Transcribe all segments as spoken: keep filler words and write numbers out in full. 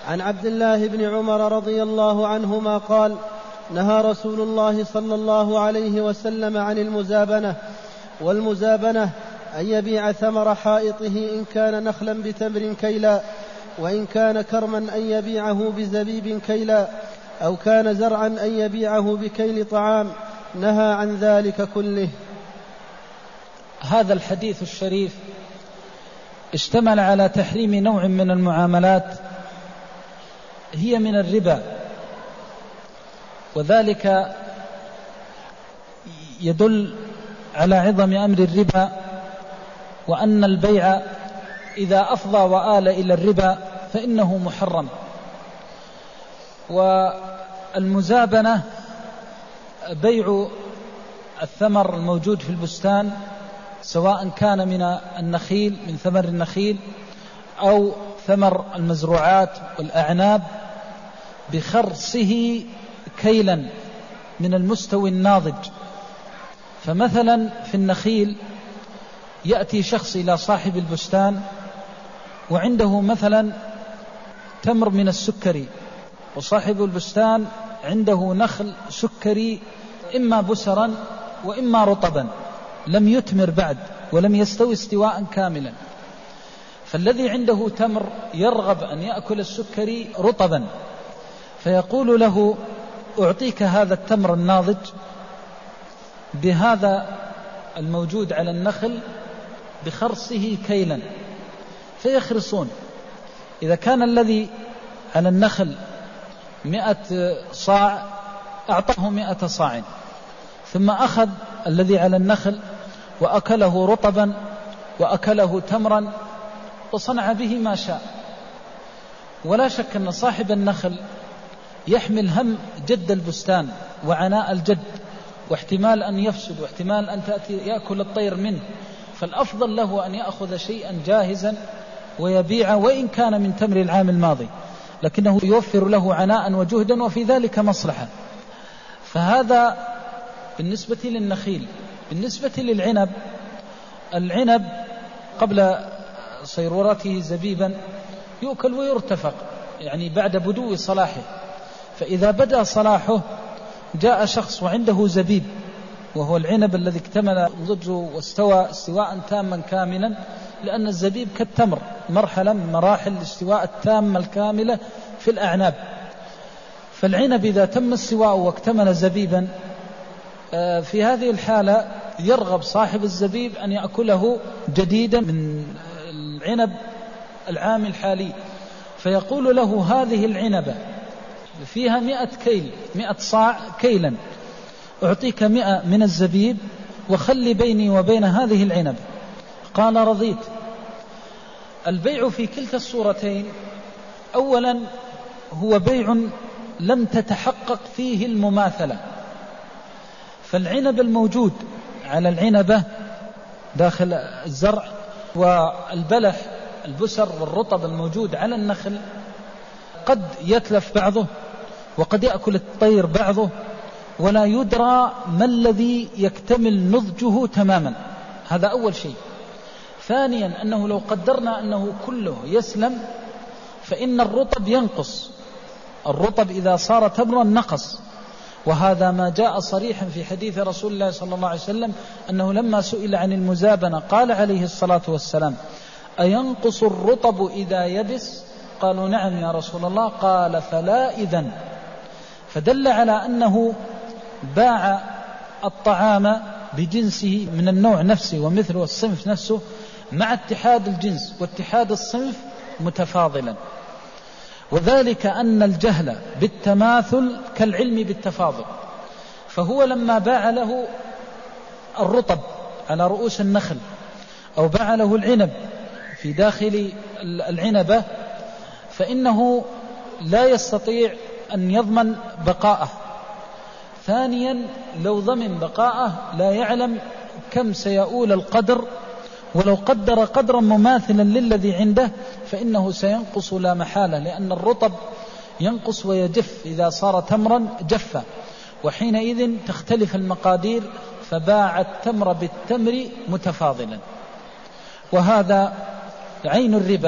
عن عبد الله بن عمر رضي الله عنهما قال: نهى رسول الله صلى الله عليه وسلم عن المزابنة، والمزابنة أن يبيع ثمر حائطه إن كان نخلا بتمر كيلا، وإن كان كرما أن يبيعه بزبيب كيلا، أو كان زرعا أن يبيعه بكيل طعام. نهى عن ذلك كله. هذا الحديث الشريف اشتمل على تحريم نوع من المعاملات هي من الربا، وذلك يدل على عظم أمر الربا، وأن البيع إذا أفضى وآل إلى الربا فإنه محرم. والمزابنة بيع الثمر الموجود في البستان، سواء كان من النخيل من ثمر النخيل أو ثمر المزروعات والأعناب، بخرصه كيلا من المستوى الناضج. فمثلا في النخيل يأتي شخص إلى صاحب البستان وعنده مثلا تمر من السكري، وصاحب البستان عنده نخل سكري إما بسرا وإما رطبا لم يتمر بعد ولم يستوي استواء كاملا، فالذي عنده تمر يرغب أن يأكل السكري رطبا، فيقول له: أعطيك هذا التمر الناضج بهذا الموجود على النخل بخرصه كيلا، فيخرصون. إذا كان الذي على النخل مئة صاع أعطاه مئة صاع، ثم أخذ الذي على النخل وأكله رطبا وأكله تمرا وصنع به ما شاء. ولا شك أن صاحب النخل يحمل هم جد البستان وعناء الجد، واحتمال أن يفسد، واحتمال أن تأتي يأكل الطير منه، فالأفضل له أن يأخذ شيئا جاهزا ويبيع وإن كان من تمر العام الماضي، لكنه يوفر له عناء وجهدا وفي ذلك مصلحة. فهذا بالنسبة للنخيل. بالنسبة للعنب، العنب قبل صيرورته زبيبا يؤكل ويرتفق، يعني بعد بدو صلاحه. فإذا بدأ صلاحه جاء شخص وعنده زبيب، وهو العنب الذي اكتمل نضجه واستوى استواء تاما كاملا، لأن الزبيب كالتمر مرحلة من مراحل الاستواء التامة الكاملة في الأعناب. فالعنب إذا تم استواءه واكتمل زبيبا، في هذه الحالة يرغب صاحب الزبيب أن يأكله جديدا من العنب العام الحالي، فيقول له: هذه العنبة فيها مئة كيل، مئة صاع كيلا، أعطيك مئة من الزبيب وخلي بيني وبين هذه العنب. قال: رضيت. البيع في كلتا الصورتين أولا هو بيع لم تتحقق فيه المماثلة، فالعنب الموجود على العنبة داخل الزرع، والبلح البسر والرطب الموجود على النخل قد يتلف بعضه وقد يأكل الطير بعضه، ولا يدرى ما الذي يكتمل نضجه تماما. هذا أول شيء. ثانيا أنه لو قدرنا أنه كله يسلم فإن الرطب ينقص، الرطب إذا صار تمرا نقص، وهذا ما جاء صريحا في حديث رسول الله صلى الله عليه وسلم أنه لما سئل عن المزابنة قال عليه الصلاة والسلام: أينقص الرطب إذا يبس؟ قالوا: نعم يا رسول الله. قال: فلا إذن. فدل على أنه باع الطعام بجنسه من النوع نفسه ومثله الصنف نفسه مع اتحاد الجنس واتحاد الصنف متفاضلا، وذلك أن الجهل بالتماثل كالعلم بالتفاضل. فهو لما باع له الرطب على رؤوس النخل أو باع له العنب في داخل العنبة، فإنه لا يستطيع أن يضمن بقاءه. ثانيا لو ضمن بقاءه لا يعلم كم سيؤول القدر، ولو قدر قدرا مماثلا للذي عنده فإنه سينقص لا محالة، لأن الرطب ينقص ويجف إذا صار تمرا جفا، وحينئذ تختلف المقادير، فباع التمر بالتمر متفاضلا. وهذا عين الربا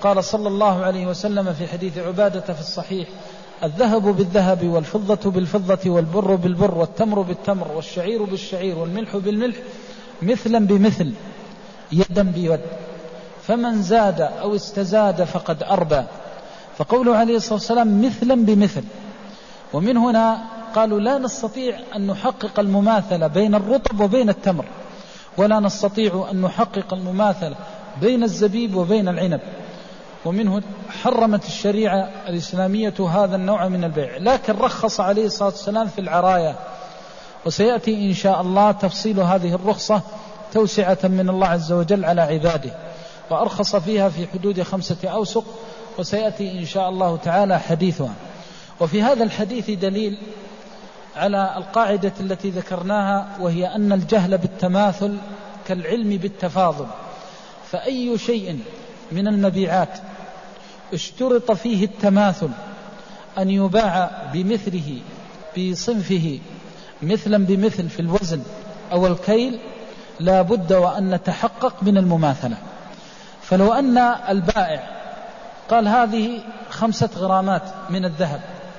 وقال صلى الله عليه وسلم في حديث عبادة في الصحيح: الذهب بالذهب والفضة بالفضة والبر بالبر والتمر بالتمر والشعير بالشعير والملح بالملح مثلا بمثل يدا بيد، فمن زاد أو استزاد فقد أربى. فقوله عليه الصلاة والسلام مثلا بمثل، ومن هنا قالوا لا نستطيع أن نحقق المماثلة بين الرطب وبين التمر، ولا نستطيع أن نحقق المماثلة بين الزبيب وبين العنب، ومنه حرمت الشريعة الإسلامية هذا النوع من البيع، لكن رخص عليه الصلاة والسلام في العرايا، وسيأتي إن شاء الله تفصيل هذه الرخصة توسعة من الله عز وجل على عباده، وأرخص فيها في حدود خمسة أوسق، وسيأتي إن شاء الله تعالى حديثها. وفي هذا الحديث دليل على القاعدة التي ذكرناها، وهي أن الجهل بالتماثل كالعلم بالتفاضل، فأي شيء من المبيعات اشترط فيه التماثل أن يباع بمثله بصنفه مثلا بمثل في الوزن أو الكيل لا بد وأن نتحقق من المماثلة. فلو أن البائع قال هذه خمسة غرامات من الذهب،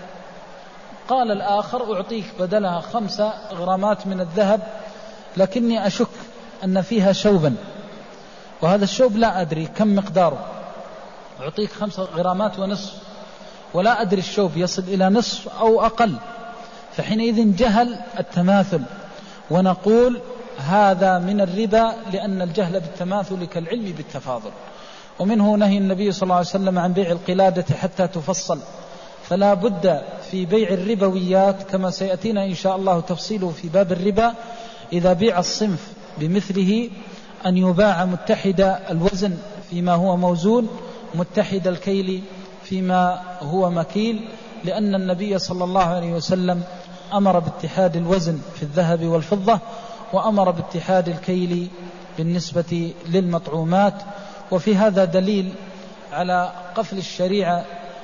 قال الآخر أعطيك بدلها خمسة غرامات من الذهب، لكني أشك أن فيها شوبا، وهذا الشوب لا أدري كم مقداره، أعطيك خمسة غرامات ونصف، ولا أدري الشوب يصل إلى نصف أو أقل، فحينئذ جهل التماثل، ونقول هذا من الربا، لأن الجهل بالتماثل كالعلم بالتفاضل. ومنه نهي النبي صلى الله عليه وسلم عن بيع القلادة حتى تفصل، فلا بد في بيع الربويات كما سيأتينا إن شاء الله تفصيله في باب الربا، إذا بيع الصنف بمثله أن يباع متحد الوزن فيما هو موزون، متحد الكيل فيما هو مكيل، لأن النبي صلى الله عليه وسلم أمر باتحاد الوزن في الذهب والفضة، وأمر باتحاد الكيل بالنسبة للمطعومات. وفي هذا دليل على قفل الشريعة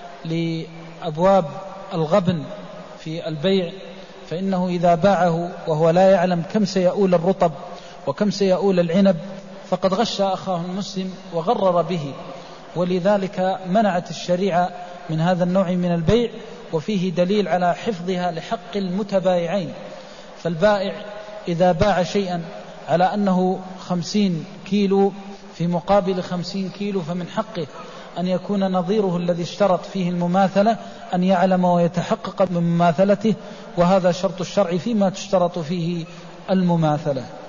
لأبواب الغبن في البيع، فإنه إذا باعه وهو لا يعلم كم سيؤول الرطب وكم سيؤول العنب فقد غش أخاه المسلم وغرر به، ولذلك منعت الشريعة من هذا النوع من البيع، وفيه دليل على حفظها لحق المتبايعين. فالبائع إذا باع شيئا على أنه خمسين كيلو في مقابل خمسين كيلو، فمن حقه أن يكون نظيره الذي اشترط فيه المماثلة أن يعلم ويتحقق من مماثلته، وهذا شرط الشرع فيما تشترط فيه المماثلة.